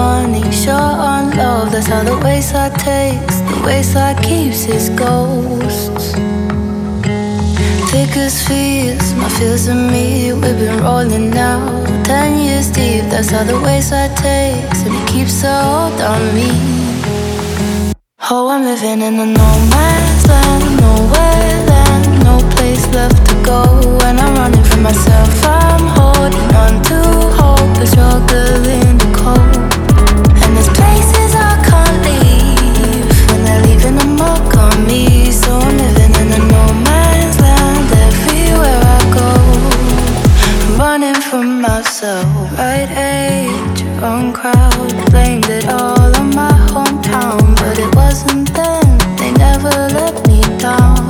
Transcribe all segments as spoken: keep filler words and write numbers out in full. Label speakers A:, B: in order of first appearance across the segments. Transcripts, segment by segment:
A: money, short on love. That's how the wayside takes, the wayside keeps its ghosts. Thick as fears, my fears and me, we've been rolling now ten years deep. That's how the wayside takes, and it keeps a hold on me. Oh, I'm living in a no man's land, nowhere land, no place left to go. When I'm running from myself, I'm holding on to hope, the struggle in the cold. And there's places I can't leave when they're leaving a mark on me. So I'm living in a no man's land, everywhere I go. I'm running from myself, right age, wrong crowd, blamed it all on my hometown, but it wasn't then, they never let me down.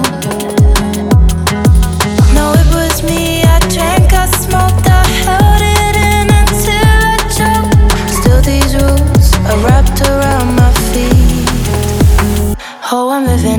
A: No, it was me, I drank, I smoked, I held it in until I choked. Still these rules are wrapped around my feet. Oh, I'm living